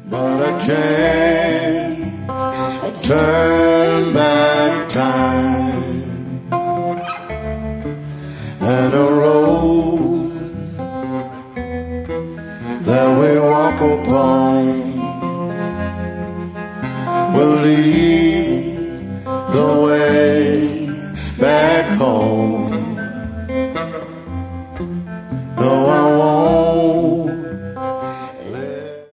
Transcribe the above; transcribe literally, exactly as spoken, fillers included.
but I can't turn back time. And a road that we walk upon will lead the way back home. No, I